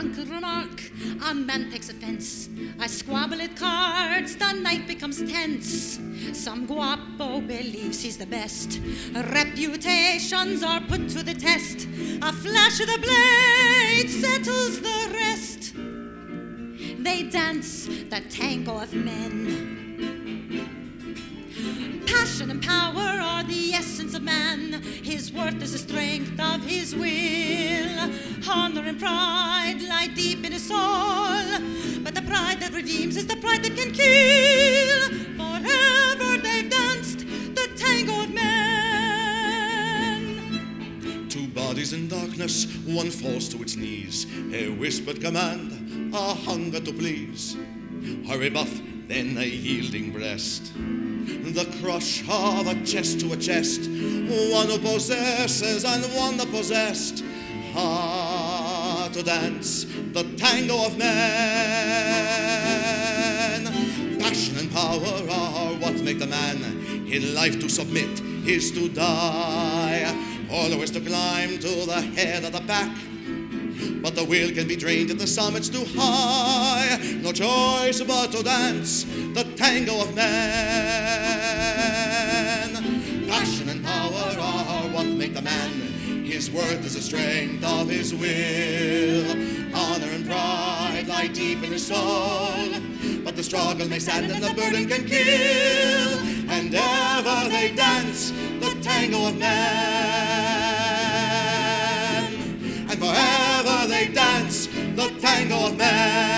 drunk remark, a man takes offense. A squabble at cards, the night becomes tense. Some guapo believes he's the best. Reputations are put to the test. A flash of the blade settles the rest. They dance the tango of men. Passion and power are the essence of man. His worth is the strength of his will. Honor and pride lie deep in his soul, but the pride that redeems is the pride that can kill. Forever they've danced the tango of men. Two bodies in darkness, one falls to its knees. A whispered command, a hunger to please. A rebuff, then a yielding breast. The crush of a chest to a chest, one who possesses and one that possessed. To dance the tango of men. Passion and power are what make the man. In life to submit is to die. Always to climb to the head of the pack, but the will can be drained at the summit's too high. No choice but to dance the tango of men. Passion and power are what make the man. His worth is the strength of his will. Honor and pride lie deep in his soul, but the struggle may sadden and the burden can kill. And ever they dance the tango of men. And forever they dance the tango of men.